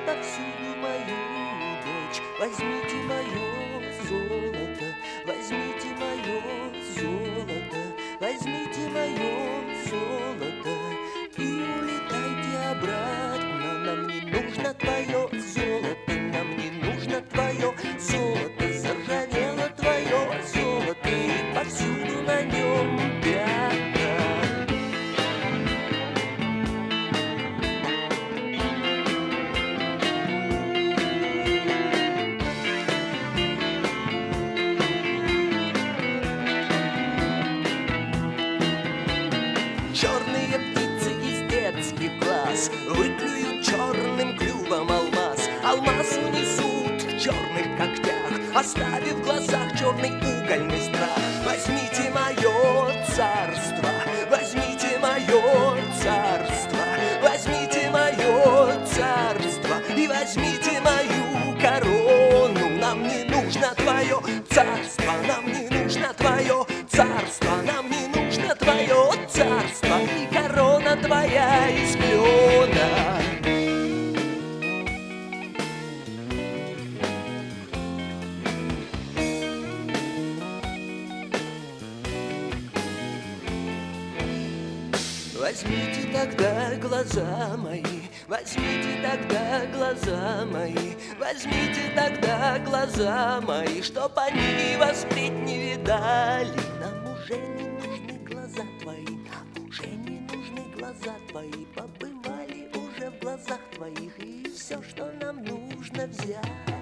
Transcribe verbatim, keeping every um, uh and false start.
повсюду мою дочь. Возьмите мое золото, возьмите мое золото, возьмите мое золото и улетайте обратно. Нам не нужно твое золото, нам не нужно твое золото. Заржавело твое золото, и повсюду на нем пятна. Черные птицы из детских глаз выклюют черным клювом алмаз. Алмаз унесут в черных когтях, оставив в глазах черный угольный страх. Возьмите мое царство, возьмите мое царство, возьмите мое царство и возьмите мою корону. Нам не нужно твое царство, нам не нужно твое царство, нам не нужно твое царство и корона твоя из клена. Возьмите тогда глаза мои, возьмите тогда глаза мои, возьмите тогда глаза мои, чтоб они вас впредь не видали. Нам уже не нужны глаза твои, нам уже не нужны глаза твои, побывали уже в глазах твоих, и все, что нам нужно взять.